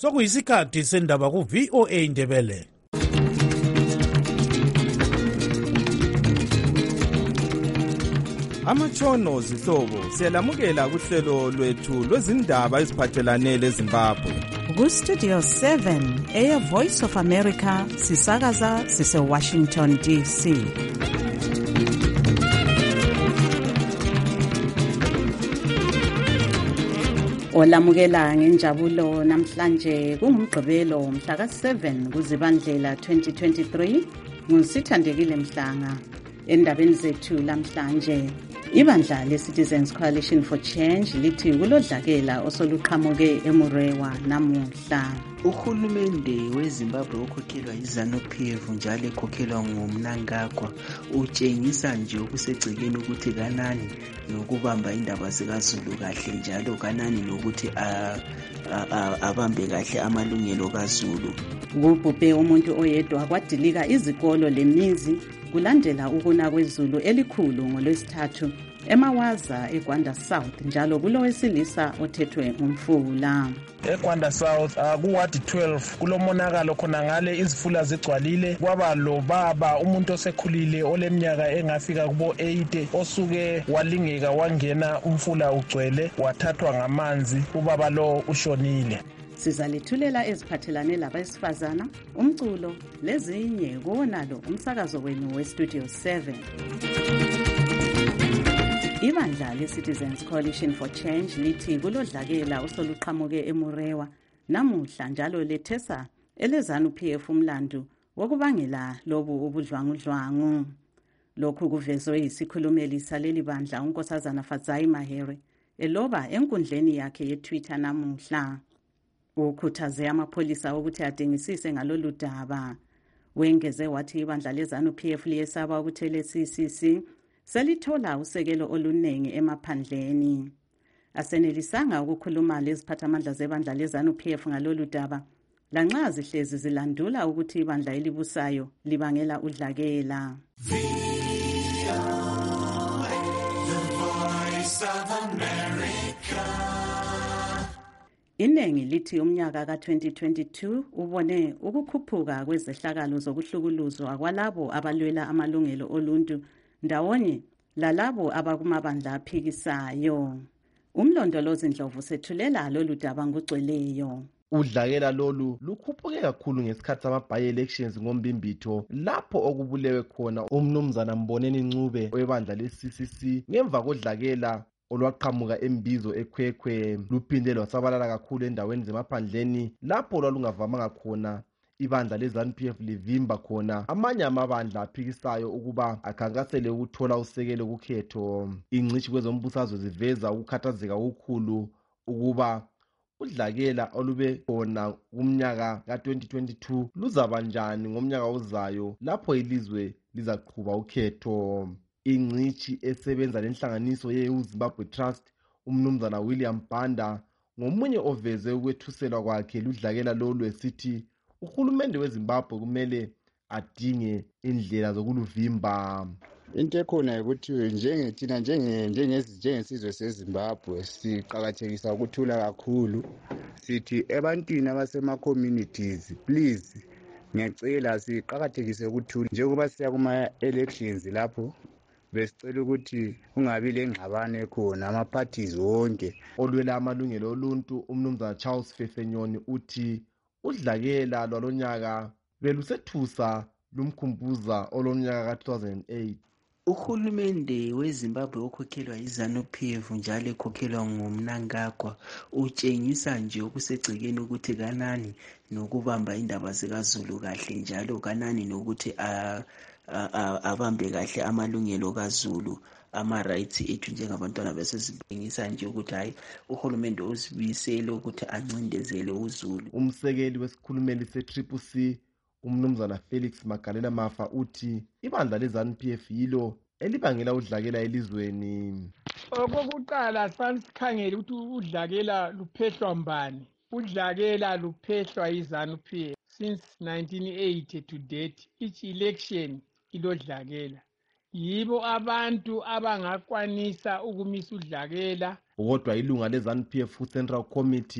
sokuyisikhathi sendaba ku-VOA Indebele. Amatshono zihlobo siyalamukela kuhlelo lwethu lwezindaba eziphathelane leZimbabwe. Ku-Studio 7 Air Voice of America sisakaza sise-Washington DC. Olamukela ngenjabulo namhlanje kungumgqibelo mhla ka-7 kuZibandlela 2023 ngusithandekile Mhlanga. Endabeni zethu lamhlanje, ibandla le-Citizens Coalition for Change lithi kulodlakela osoluqhamuke eMurewa namuhla. Uhulumende weZimbabwe okhokhelwa iZANU-PF njalo ekhokhelwa nguMnangagwa utshengisa nje okusegcekeni ukuthi kanani nokubamba indaba zikaZulu kahle njalo kanani nokuthi abambe kahle amalungelo kaZulu. Kubhubhe umuntu oyedwa kwadilika izikolo lemizi kulandela ukuna kwezulu elikhulu ngoLwesithathu eMawaza eGwanda South njalo kulowesilisa othethwe umfula. eGwanda South kuward 12 kulomonakalo khona ngale izifula zigcwalile kwaba lo baba umuntu osekhulile oleminyaka engafika kubo 80 osuke walingeka wangena umfula ugcwele wathathwa ngamanzi ubaba lo ushonile. Sizalethulela eziphathelane labesifazana, umculo lezinye kuwonalo umsakazo wenu weStudio 7. Ibandla le-Citizens Coalition for Change lithi kulodlakela osoluqhamuke eMurewa namuhla njalo lethesa eleZANU-PF umlandu wokubangela lobu ubudlwangudlwangu. Lokhu kuvezwe yisikhulumeli saleli bandla uNkosazana Fadzayi Mahere eloba enkundleni yakhe yeTwitter namuhla. Ukhuthaze amapholisa ukuthi adingisise ngalolu daba. Wengeze wathi ibandla leZANU-PF liyesaba ukuthi le-CCC selithola usekelo olunengi emaphandleni. Asenelisanga ukukhuluma leziphathamandla zebandla leZANU-PF ngalolu daba, lanxa zihlezi zilandula ukuthi ibandla elibusayo libangela udlakela. Iningi lithi umnyaka ka-2022 ubone ukukhuphuka kwezehlakalo zokuhlukuluzwa kwalabo abalwela amalungelo oluntu ndawonye lalabo abakumabandla aphikisayo. Umlondolozi Ndlovu sethulela lolu daba ngugcweleyo. Udlakela lolu lukhuphuke kakhulu ngesikhathi sama-by-elections ngombimbitho lapho okubulewe khona umnumzana Mboneni Ncube webandla le-CCC ngemva kodlakela olwaqhamuka eMbizo eKhwekhwe. Luphinde lwasabalala kakhulu endaweni zemaphandleni lapho lwalungavamanga khona. Ibandla leZANU-PF livimba khona amanye amabandla aphikisayo ukuba akhankasele ukuthola usekelo kukhetho. Ingcitshi kwezombusazwe ziveza ukukhathazeka okukhulu ukuba udlakela olube khona kumnyaka ka-2022 luzaba njani ngomnyaka ozayo lapho ilizwe lizaqhuba ukhetho. Ingcitshi esebenza lenhlanganiso ye-Zimbabwe Trust umnumzana William Banda ngomunye oveze ukwethuselwa kwakhe ludlakela lolu esithi uhulumende weZimbabwe kumele adinge indlela zokuluvimba. Into ekhona ukuthi njengethina njengesizwe seZimbabwe siqhakathekisa ukuthula kakhulu. Sithi ebantwini abasema-communities please ngiyacela siqhakathekise ukuthula njengoba siya kuma-elections lapho besicela ukuthi kungabi lengxabano khona ama-parties wonke. Olwela amalungelo oluntu umnumzana Charles Fefenyoni uthi udlakela lwalonyaka belusethusa lumkhumbuza olonyaka ka-2008. Uhulumende weZimbabwe okhokhelwa iZANU-PF njalo ekhokhelwa nguMnangagwa utshengisa nje okusegcekeni ukuthi kanani nokubamba indaba zikaZulu kahle njalo kanani nokuthi abambe kahle amalungelo kaZulu ama-rights ethu njengabantwana besezibhengisa nje ukuthi hayi uhulumende uzibuyisele ukuthi ancindezele uZulu. Umsekeli wesikhulumeli se-CCC umnumzana Felix Magalela Mafa uthi ibandla leZANU-PF yilo elibangela udlakela elizweni. Okokuqala sikhangele ukuthi udlakela luphehlwa mbani. Udlakela luphehlwa iZANU-PF since 1980 to date. Each election ilodlakela. Yibo abantu abangakwanisa ukumisa udlakela. Kodwa ilunga leZANU-PF Central Committee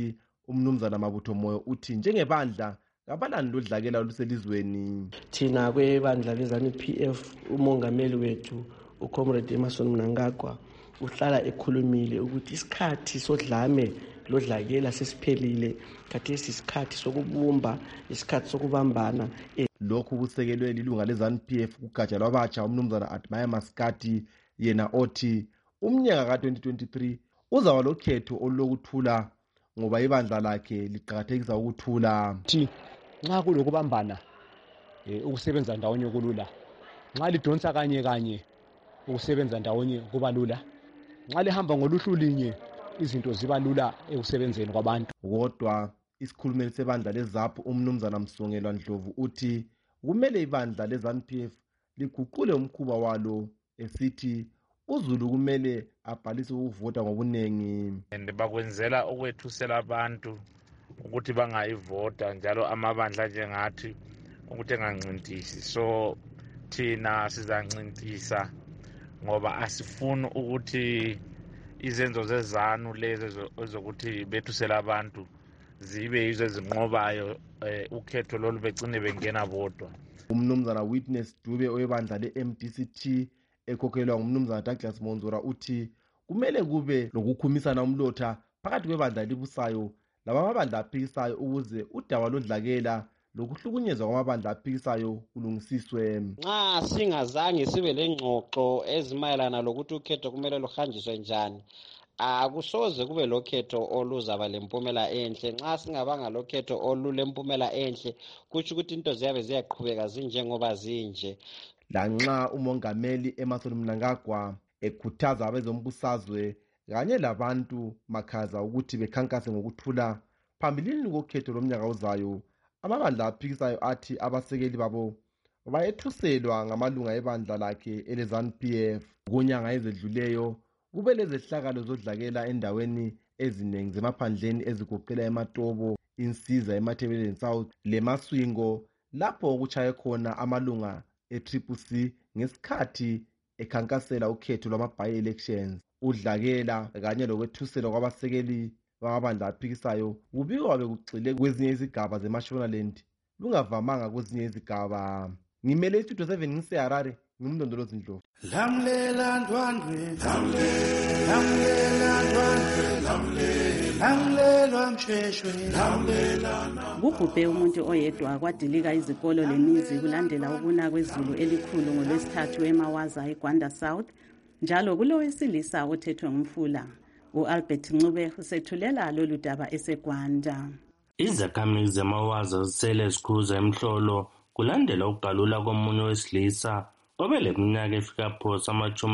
umnumzana Mabutho Moyo uthi njengebandla kabalani lodlakela oluselizweni. Thina kwebandla leZANU-PF umongameli wethu uComrade Emmerson Mnangagwa uhlala ekhulumile ukuthi isikhathi sodlame lodlakela sesiphelile, khathesi isikhathi sokubumba, isikhathi sokubambana. Lokhu kusekelwe lilunga leZANU-PF kugatsha lwabatsha umnumzana Admire Maskati, yena othi umnyaka ka-2023 uzaba lokhetho olulokuthula ngoba ibandla lakhe liqakathekisa ukuthula. Nxa kulokubambana ukusebenza ndawonye kulula, nxa lidonsa kanye kanye ukusebenza ndawonye kuba lula, nxa lihamba ngoluhlu linye izinto ziba lula ekusebenzeni kwabantu. Kodwa isikhulumeli sebandla leZAPU umnumzana Msongelwa Ndlovu uthi kumele ibandla leZANU-PF liguqule umkhuba walo esithi uZulu kumele abhalise ukuvota ngobunengi. Bakwenzela ukwethusela abantu ukuthi bangayivota, njalo amabandla njengathi ukuthi engancintisi. So thina sizancintisa ngoba asifuni ukuthi izenzo zezanu lezi ezokuthi bethusela abantu zibe yizo ezinqobayo ukhetho lolu begcine bengena bodwa. Umnumzana Witness Dube oyebandla le-MDCT ekhokhelwa ngumnumzana Douglas Monzora uthi kumele kube lokukhumisana umlotha phakathi kwebandla elibusayo labamabandla aphikisayo ukuze udaba lodlakela lokuhlukunyezwa kwamabandla aphikisayo kulungisiswe. Nxa singazange sibe lengxoxo ezimayelana lokuthi ukhetho kumele luhanjiswe njani, akusoze kube lokhetho oluzaba lempumela enhle. Nxa singabanga lokhetho olulempumela enhle, kutsho ukuthi into ziyabe ziyaqhubeka zinjengoba zinje. Lanxa umongameli Emmerson Mnangagwa ekhuthaza abezombusazwe kanye labantu makhaza ukuthi bekhankase ngokuthula phambilini kokhetho lomnyaka ozayo, amabandla aphikisayo athi abasekeli babo bayethuselwa ngamalunga ebandla lakhe eleZANU-PF. Kunyanga ezedluleyo kube lezehlakalo zodlakela endaweni ezinengi zemaphandleni ezigoqela eMatobo, Insiza, eMathebeleni South leMaswingo, lapho okuchaye khona amalunga e-CCC ngesikhathi ekhankasela ukhetho lwama-by-elections. Udlakela kanye lokwethuselwa kwabasekeli bamabandla aphikisayo kubikwa bekugxile kwezinye izigaba zeMashonaland lungavamanga kwezinye izigaba. Ngimele istudio 7 ngiseHarare, ngimndondolozi Ndlovu. Lamlela ndwandwe, lamlela ndwandwe, lamlelwa msheshwe, lamlela. Kubhubhe umuntu oyedwa kwadilika izikolo lemizi kulandela ukuna kwezulu elikhulu ngolwesithathu eMawaza eGwanda South, njalo kulowesilisa othethwe ngumfula. U-Albert Ncube usethulela lolu daba eseGwanda. Izakhamizi zemawaza zisele zikhuza emhlolo kulandela ukugalula komunye wesilisa obeleminyaka efika phosa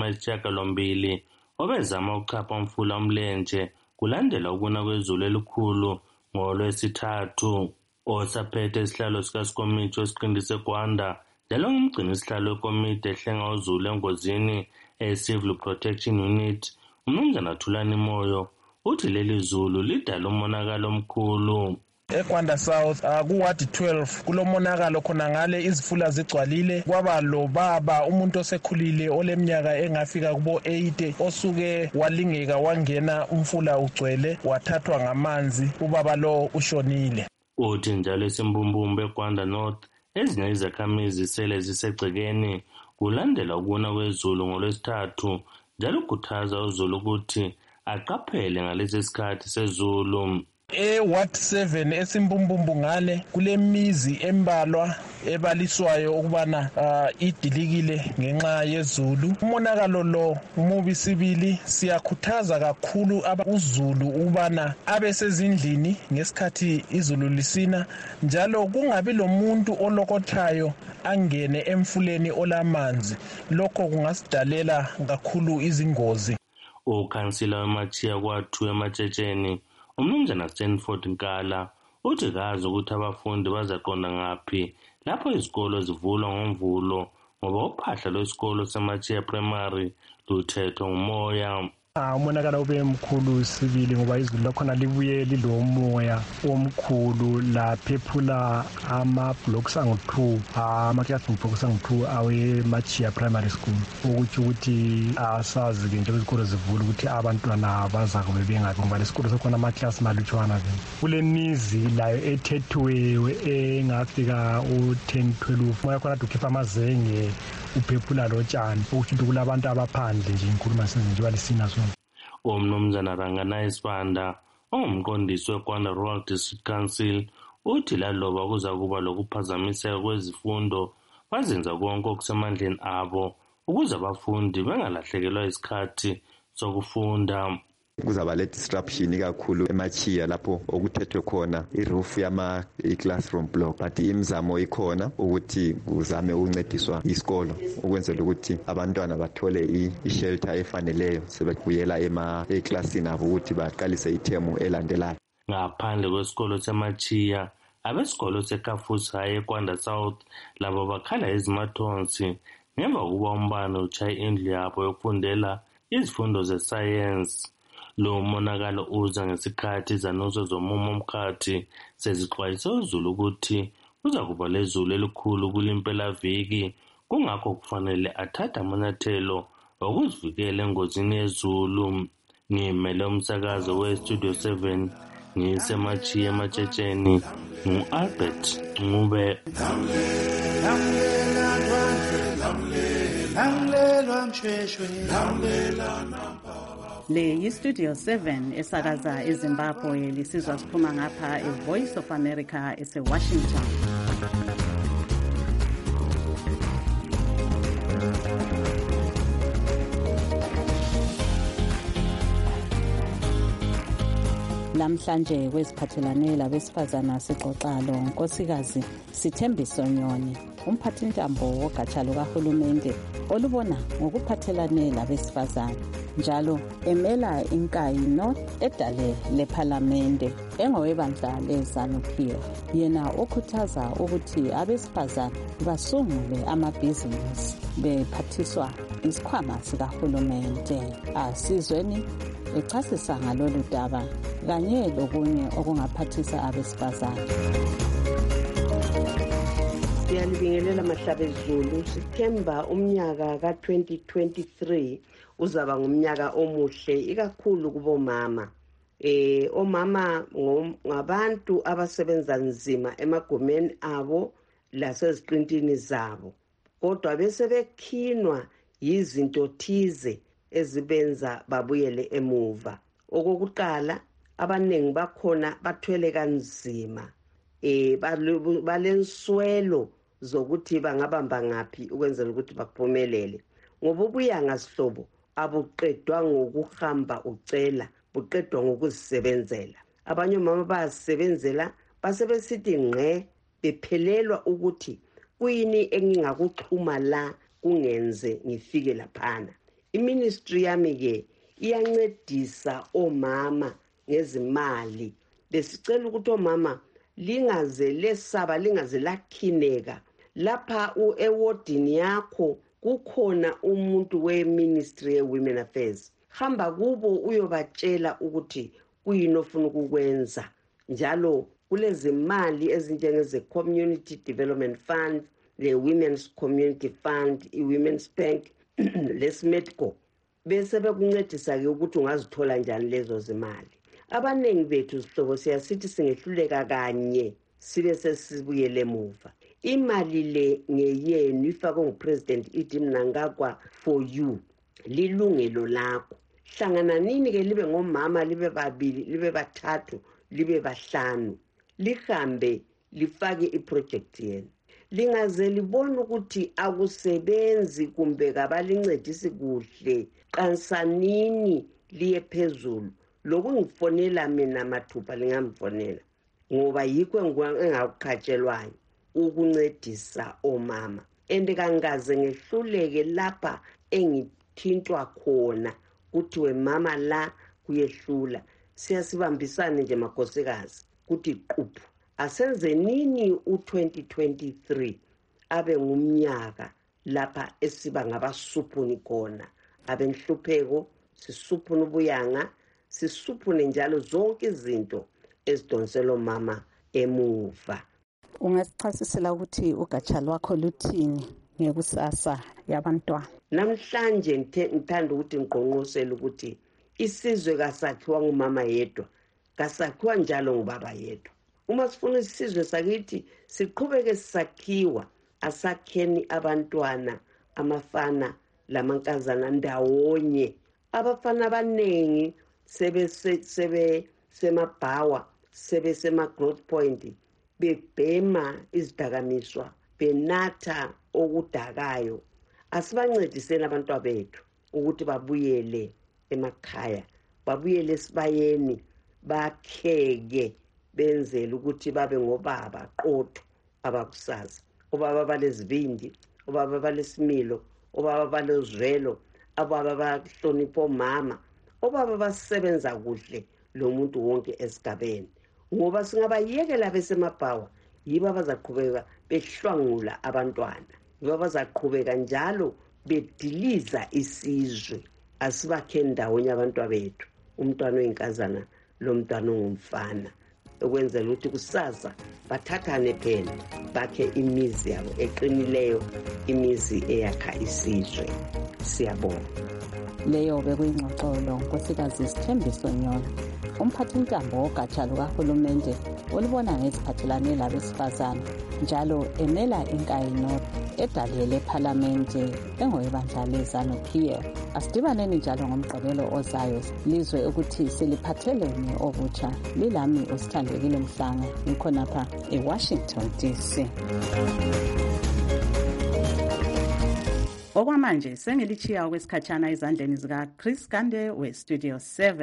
ama-80 obezama ukuchapha umfula umlenje kulandela ukuna kwezulu elikhulu ngolwesithathu. Osaphethe isihlalo sikasikomiti wesiqinti seGwanda njalo ngumgcini isihlalo wekomiti ehlenga uzulu engozini e-Civil Protection Unit umnumzana Thulani Moyo uthi leli zulu lidala umonakalo omkhulu. eGwanda South kuward 12 kulomonakalo khona ngale izifula zigcwalile, kwaba lo baba umuntu osekhulile oleminyaka engafika kubo 80 osuke walingeka wangena umfula ugcwele wathathwa ngamanzi, ubaba lo ushonile. Uthi njalo esimbumbumbe eGwanda North ezinye izakhamizi sele zisegcekeni kulandela ukuna kwezulu ngolwesithathu, njalo ukhuthaza uzulu ukuthi aqaphele ngalesi sikhathi sezulu. Ward 7 esimbumbumbu ngale kulemizi embalwa ebaliswayo ukubana idilikile ngenxa yezulu. Umonakalo lo umubi sibili, siyakhuthaza kakhulu uzulu ukubana abe sezindlini ngesikhathi izulu lisina, njalo kungabi lomuntu olokothayo angene emfuleni olamanzi, lokho kungasidalela kakhulu izingozi. Ukhansila wemachiya kwathu ematshetsheneni umnumzana Stanford Nkala uthi kazi ukuthi abafundi bazaqonda ngaphi lapho izikolo zivulwa ngomvulo ngoba uphahla lwesikolo semachiya primary luthethwa ngumoya. Umonakalo ube mkhulu sibili ngoba izulu lakhona libuye lilomoya omkhulu laphephula ama-blocks angu-2 ama-classroom blocks angu-2 awe-Machiya Primary School ukuthi asazi-ke nje izikolo zivula ukuthi abantwana bazakube bengaphi ngoba lesikolo sekhona amaklasi malutshwana kule mizi layo ethethiweyo engafika u-10-12 moya khona ukhipha amazenge uphephula lotshani ukuthi kulabantu abaphandle nje inkhuluma senze nje balisina sona. Umnumzana Rangana Sibanda ongumqondisi weGwanda Rural District Council uthi laloba kuza kuba lokuphazamiseka kwezifundo bazenza konke okusemandleni abo ukuze abafundi bengalahlekelwa isikhathi sokufunda. Kuzaba le disruption kakhulu eMachiya lapho okuthethwe khona iroof i-classroom block, but imizamo ikhona ukuthi kuzame ukuncediswa isikolo ukwenzela ukuthi abantwana bathole i-shelter efaneleyo sebebuyela eklasini abo ukuthi baqalise ithemu elandelayo. Ngaphandle kwesikolo seMachiya, abesikolo seKafusi High eGwanda South labo bakhala izimathonsi ngemva kokuba umbane utshaye indlu yabo yokufundela izifundo zesayensi. Lo monakalo uza ngesikhathi izanuso zomumo omkhathi sezixwayise uzulu ukuthi kuza kuba lezulu elikhulu kulimpelaviki, kungakho kufanele athathe amanyathelo okuzivikela engozini yezulu. Ngimele umsakazo weStudio 7 ngiseMachiya eMatshetsheni ngu-Albert Ncube. Le yiStudio 7 esakaza eZimbabwe lisizwa siphuma ngapha eVoice of America eseWashington. Namhlanje kweziphathelane labesifazana sixoxalo Nkosikazi Sithembiso Nyoni, umphathintambo wogatsha lukahulumende olubona ngokuphathelane labesifazana njalo emela inkayino edale lephalamende engowebandla leZANU-PF. Yena okhuthaza ukuthi abesifazana basungule amabhizinisi bephathiswa isikhwama sikahulumende. Asizweni echasisa ngalolu daba kanye lokunye okungaphathisa abesifazana. Siyalibingelela Mahlabezulu. September umnyaka ka-2023 uzaba ngumnyaka omuhle ikakhulu kubomama. Omama ngabantu abasebenza nzima emagumeni abo laseziqintini zabo, kodwa bese bekhinwa yizinto thize ezibenza babuyele emuva. Okokuqala, abaningi bakhona bathwele kanzima, balenswelo zokuthi bangabamba ngaphi ukwenzela ukuthi baphumelele. Ngoba ubuyanga sihlobo abuqedwa ngokuhamba ucela, buqedwa ngokuzisebenzela. Abanye omama bayasebenzela basebesithi ngqe bephelelwa ukuthi kuyini engingakuxhuma la kungenze ngifike laphana. Iministry yami ke iyancedisa omama ngezimali. Besicela ukuthi omama lingaze lesaba, lingaze lakhineka. Lapha ewardini yakho kukhona umuntu we-Ministry ye-Women Affairs. Hamba kubo uyobatshela ukuthi kuyini ofuna ukukwenza. Njalo kulezimali ezinjengeze-Community Development Fund, le-Women's Community Fund, i-Women's Bank, leSmedco. Bese bekuncedisa-ke ukuthi ungazithola njani lezo zimali. Abaningi bethu sihlobo siyasithi singehluleka kanye sibe sesibuyele emuva. Imali le ngeyenu ifakwe nguPresident Idi Mnangagwa for you. Lilungelo lakho. Hlangana nini ke libe ngomama, libe babili, libe bathathu, libe bahlanu. Lihambe lifake iproject yenu. Lingaze libona ukuthi akusebenzi kumbe kabalincedisi kuhle. Qansanini liye phezulu. Lokungifonela mina mathupha lingamfonela. Ngoba yikho engakukhatshelwayo ukuncedisa omama. Kangaze ngehluleke lapha engithintwa khona ukuthi we mama la kuyehlula. Siyasibambisana nje makhosikazi ukuthi quphu. Asenze nini u-2023 abe ngumnyaka lapha esiba ngabasuphuni khona. Abenhlupheko sisuphune ubuyanga, sisuphune njalo zonke izinto ezidonsela omama emuva. Ungasichasisela ukuthi ugatsha lwakho luthini ngekusasa yabantwana? Namhlanje ngithanda ukuthi ngiqonqosele ukuthi isizwe kasakhiwa ngumama yedwa, kasakhiwa njalo ngubaba yedwa. Uma sifuna isizwe sakithi siqhubeke sisakhiwa, asakheni abantwana, amafana lamankazana ndawonye. Abafana abaningi semabhawa, sema-growth point, bebhema izidakamizwa, benatha okudakayo. Asibancediseni abantwana bethu ukuthi babuyele emakhaya, babuyele esibayeni, bakheke, benzele ukuthi babe ngobaba qotho abakusasa. Obaba balezibindi, obaba balesimilo, obaba balezwelo, obaba bahlonipha omama, obaba basebenza kuhle lo muntu wonke esigabeni. Ngoba singabayekela besemabhawa, yibo abazaqhubeka behlwangula abantwana, yibo abazaqhubeka njalo bediliza isizwe. Asibakhe ndawonye abantwana bethu, umntwana oyinkazana lo mntwana ongumfana, ukwenzela ukuthi kusasa bathathane phela, bakhe imizi yabo eqinileyo, imizi eyakha isizwe. Siyabonga. Leyo bekuyingxoxolo Nkosikazi Sithembiso Nyona, umphathintambo wogatsha lukahulumende olubona ngeziphathelane labesifazane njalo emela inkayino edalele ephalamende engoyebandla leZANU-PF. Asidibaneni njalo ngomgqibelo ozayo lizwe ukuthi siliphatheleni obutsha. Lilami uSithandekile Mhlanga, ngikhonapha eWashington DC. Okwamanje sengilichiya okwesikhatshana ezandleni zika Chris Gande we-Studio 7.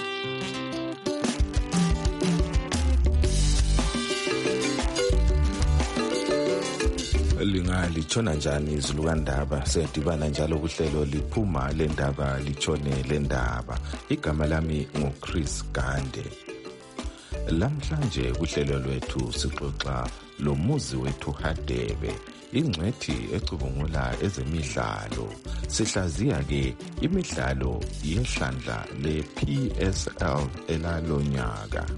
Litshona njani izulukandaba? Siyadibana njalo kuhlelo liphuma lendaba litshone lendaba. Igama lami nguChris Gande. Lamhlanje kuhlelo lwethu sixoxa lomuzi wethu Hadebe, ingcwethi ecubungula ezemidlalo. Sihlaziya ke imidlalo yehlandla le-PSL elalonyaka.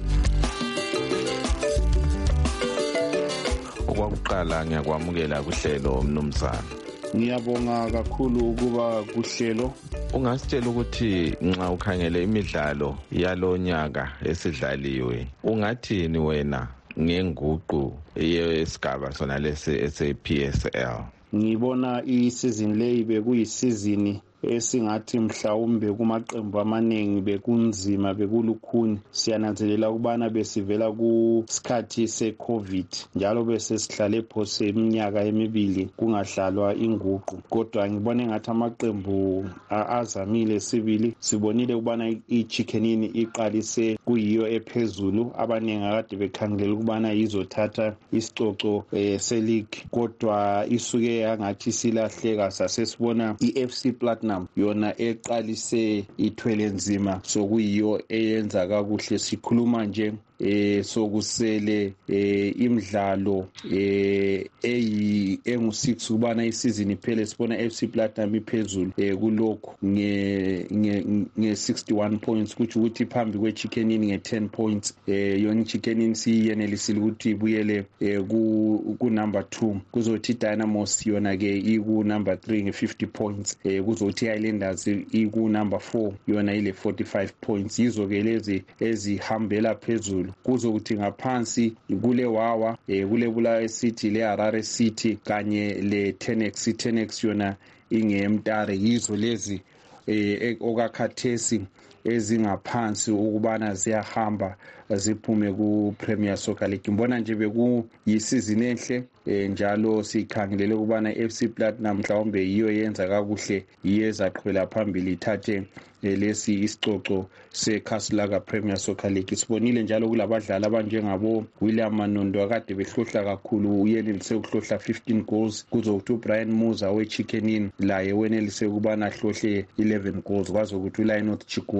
Okwakuqala ngiyakwamukela kuhlelo mnumzana. Ngiyabonga kakhulu ukuba kuhlelo. Ungasitshela ukuthi nxa ukhangele imidlalo yalonyaka esidlaliwe, ungathini wena ngenguqu yesigaba sona lesi ese-PSL? Ngibona isizini leyi bekuyisizini esingathi mhlawumbe kumaqembu amaningi bekunzima, bekulukhuni. Siyananzelela ukubana besivela kusikhathi se-COVID njalo bese sihlale phose iminyaka emibili kungahlalwa inguqu. Kodwa ngibona engathi amaqembu azamile sibili. Sibonile ukubana iChickenini iqalise kuyiyo ephezulu, abaningi akade bekhangelela ukubana izothatha isicoco se-league, kodwa isuke yangathi silahleka. Sasesibona iFC Platinum yona eqalise ithwele nzima, sokuyiyo eyenza kakuhle. Sikhuluma nje sokusele imidlalo engu-6 ubana isizini iphele. Sibona FC Platinum iphezulu kulokhu nge-61 points, kuthi ukuthi phambi kweChickenini nge-10 points. Yona iChickenini siyenelisile ukuthi ibuyele ku-number 2. Kuzothi iDynamos yona ke iku-number 3 nge-50 points. Kuzothi iHighlanders iku-number 4 yona ile-45 points. Yizo ke lezi ezihambela phezulu. Kuzokuthi ngaphansi kule Wawa, kule Bulawayo City, le Harare City kanye le Tenex yona ingeMtare. Yizo lezi okakhathesi ezingaphansi ukubana ziyahamba ziphume ku-Premier Soccer League. Ngibona nje bekuyisizini enhle, njalo sikhangelele ukubana FC Platinum mhlawumbe yiyo yenza kakuhle, yiyo ezaqhubela phambili ithathe lesi isicoco seKhasilaka Premier Soccer League. Sibonile njalo kulabadlali abanjengabo William Manondo akade behlohla kakhulu, uyenelise ukuhlohla 15 goals. Kuzokuthi uBrian Muza weChickenini laye wenelise ukubana hlohle 11 goals. Kwazokuthi uLionel Chikua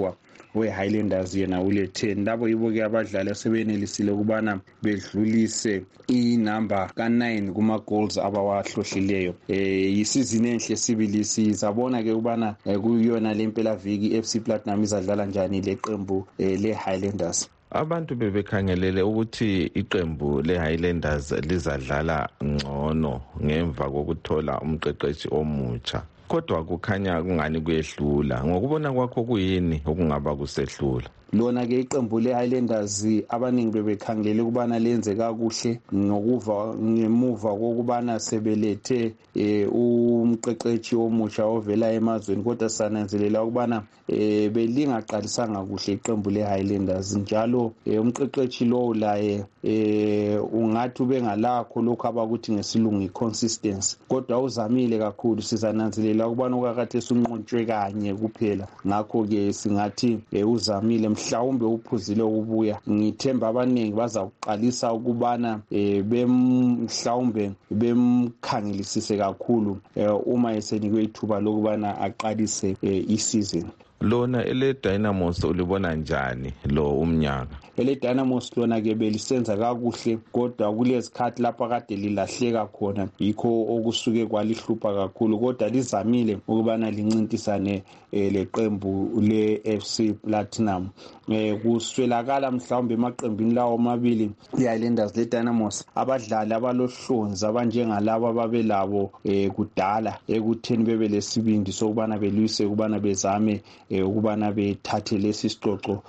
we-Highlanders yena ule 10. Labo yibo-ke abadlali asebenelisile ukubana bedlulise inamba ka-9 kuma-goals abawahlohlileyo. Yisizini enhle sibili sizabona-ke ukubana kuyona le mpelaviki i-FC Platinum izadlala njani le qembu le-Highlanders. Abantu bebekhangelele ukuthi iqembu le-Highlanders lizadlala ngcono ngemva kokuthola umqeqeshi omutsha, kodwa kukhanya kungani kuyehlula. Ngokubona kwakho kuyini okungaba kusehlula? Lona-ke iqembu le-Highlanders abaningi bebekhangele ukubana lenze kakuhle ngemuva kokubana sebelethe umqeqeshi omusha ovela emazweni, kodwa sananzelela ukubana belingaqalisanga kuhle iqembu le-Highlanders. Njalo umqeqeshi lowo laye ungathi ubengalakho lokhu abakuthi ngesilungu i-consistency, kodwa uzamile kakhulu. Sizananzelela ukubana ukakade sunqotshwe kanye kuphela, ngakho-ke singathi uzamile, mhlawumbe uphuzile ukubuya. Ngithemba abaningi bazaqalisa ukubana mhlawumbe bemkhangelisise kakhulu uma esenikwe ithuba lokubana aqalise isizini. Lona ele Dynamos ulibona njani lo umnyaka? Ele Dynamos lona-ke belisenza kakuhle, kodwa kulezikhathi lapho kade lilahleka khona, yikho okusuke kwalihlupha kakhulu, kodwa lizamile ukubana lincintisane leqembu le-FC Platinum. Kuswelakala mhlawumbe emaqembini lawo amabili i-Highlanders le-Dynamos abadlali abalohlonzi abanjengalabo ababelabo kudala ekutheni bebe lesibindi sokubana belwise ukubana bezame ukubana bethathe lesi sicoco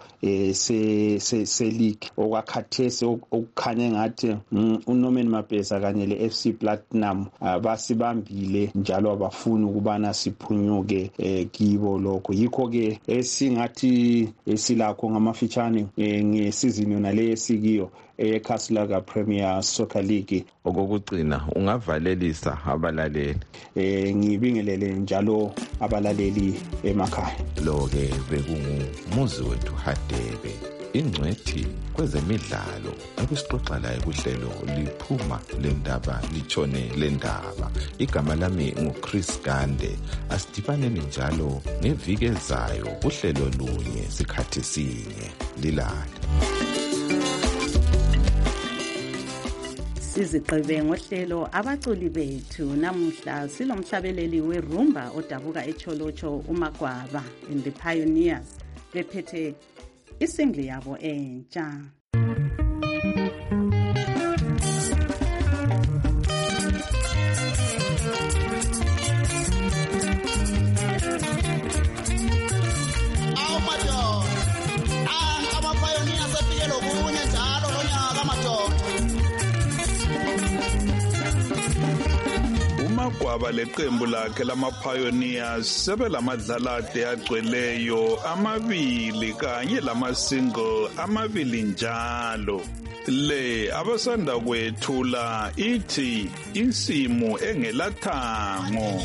se-league. Okwakhathesi okukhanya engathi uNorman Mapesa kanye le-FC Platinum basibambile njalo abafuni ukubana siphunyuke kibo lokho. Yikho-ke esingathi silakho ngamafitshane ngesizini yona le esikiyo eCastle Premier Soccer League. Okokugcina ungavalelisa abalaleli? Ngibingelele njalo abalaleli emakhaya. Lo-ke bekungumuzi wethu Hadebe, ingcwethi kwezemidlalo ekusixoxa laye kuhlelo liphuma lendaba litshone lendaba. Igama lami nguChris Gande. Asidibaneni njalo ngeviki ezayo kuhlelo lunye sikhathi sinye. Lilala. Siziqebe ngohlelo abaculi bethu. Namuhla silomhlabeleli werumba odabuka eCholocho uMagwaba and the Pioneers bephethe isingle yabo entsha. Umagwaba leqembu lakhe lama-Pioneers sebelamadlalade agcweleyo amabili kanye lama-single amabili njalo. Le abasanda kwethula ithi insimo engelathango.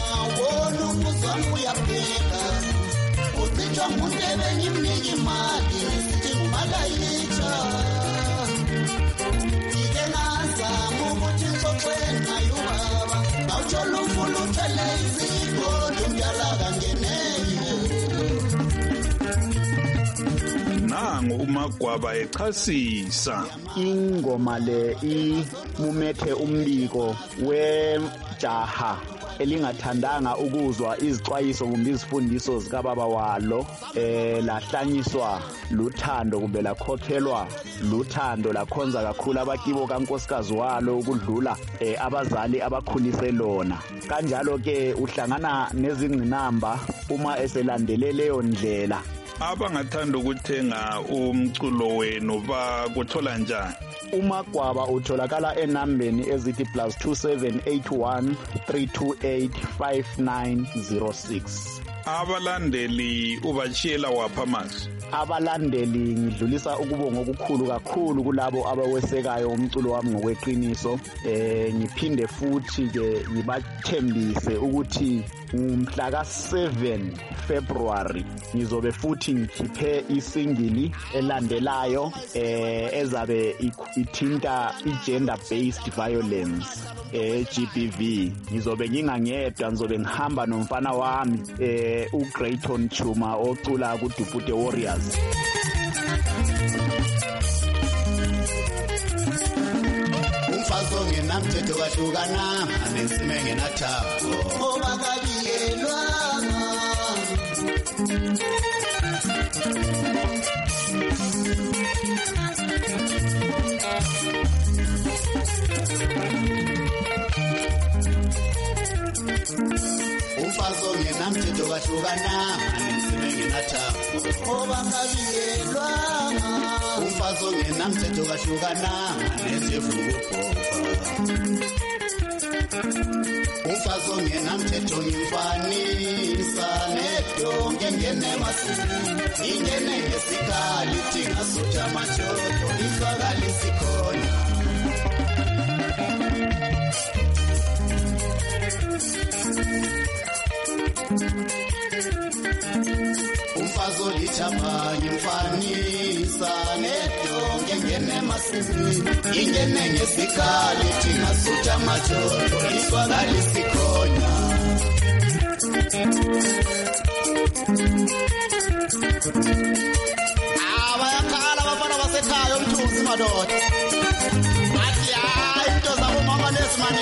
Nangu uMagwaba echasisa. Ingoma le imumethe umbiko wejaha elingathandanga ukuzwa izixwayiso kumbe izifundiso zikababa walo, lahlanyiswa luthando kumbe lakhokhelwa luthando, lakhonza kakhulu abakibo kankosikazi walo ukudlula abazali abakhulise lona. Kanjalo ke uhlangana nezingqinamba uma eselandele leyo ndlela. Abangathanda ukuthenga umculo wenu bakuthola njani? uMagwaba utholakala enambeni ezithi +2781 328 5906. Abalandeli ubachiyela wapha manje? Abalandeli ngidlulisa ukubonga okukhulu kakhulu kulabo abawesekayo umculo wami ngokweqiniso. Ngiphinde futhi ke ngibathembise ukuthi umhla ka-7 February ngizobe futhi ngikhiphe isingili elandelayo ezabe ithinta i-gender based violence, GBV. Ngizobe ngingangedwa, ngizobe ngihamba nomfana wami uGrayton Chuma ocula kuDupute Warriors. Umfazo ngenamthetho kahlukana anesime ngenathabo ngoba kabiyelwa umfazo ngenamthetho kahlukana anesime ngenathabo ngoba kabiyelwa umfazo ngenamthetho kahlukana anesevuko umfazo ngenamthetho ngimfanisa nedonke ngene masini ingene ngesikali tingasutha majodo ifakali sikhonya umfazo lichapa ngimfanisa nedonke ngene masini ingene ngesikali tingasutha majodo ifakali sikhonya abayakhala abafana basekhaya umthunzi madoda athi hayi into zabo mama lesimani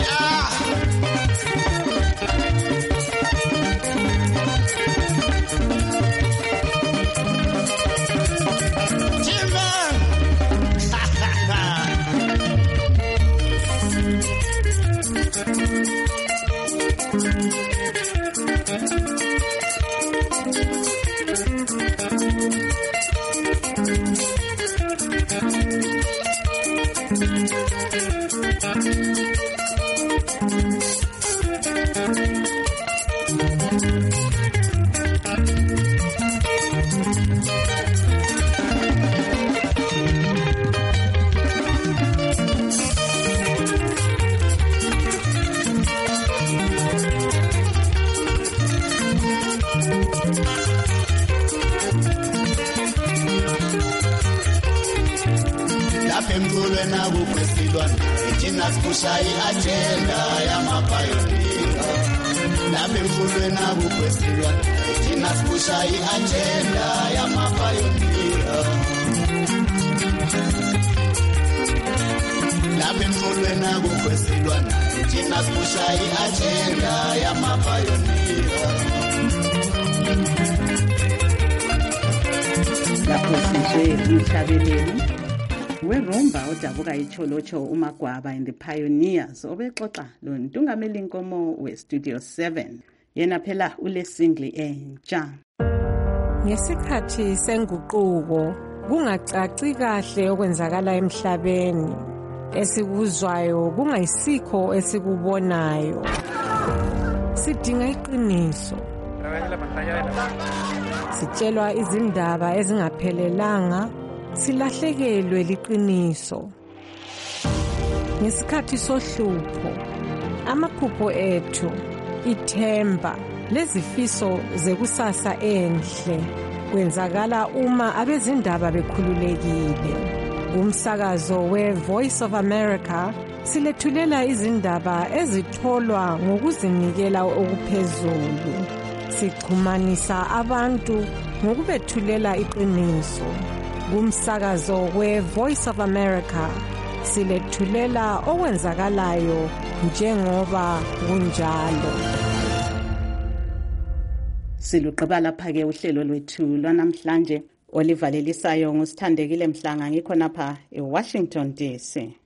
Kushayi agenda yamapayonira lapha emfulweni akukwesilwa thina sikushayi agenda yamapayonira lapha emfulweni akukwesilwa thina sikushayi agenda yamapayonira lapho sizwe umhlabeleli weRumba odabuka iCholocho uMagwaba and the Pioneers obexoxa lo ntungameli inkomo weStudio 7 yena phela ule single entsha. Ngesikhathi senguquko kungacaci kahle okwenzakala emhlabeni esikuzwayo kungayisikho esikubonayo sidinga iqiniso sitshelwa izindaba ezingaphelelanga silahlekelwe liqiniso ngesikhathi sohlupho amaphupho ethu ithemba lezifiso zekusasa enhle kwenzakala uma abezindaba bekhululekile umsakazo weVoice of America silethulela izindaba ezitholwa ngokuzinikela okuphezulu sixhumanisa abantu ngokubethulela iqiniso kumsakazo weVoice of America silethulela okwenzakalayo njengoba kunjalo. Siluqaba lapha ke uhlelo lwethu lwanamhlanje olivalelisayo ngusithandekile Mhlanga ngikhona lapha eWashington DC.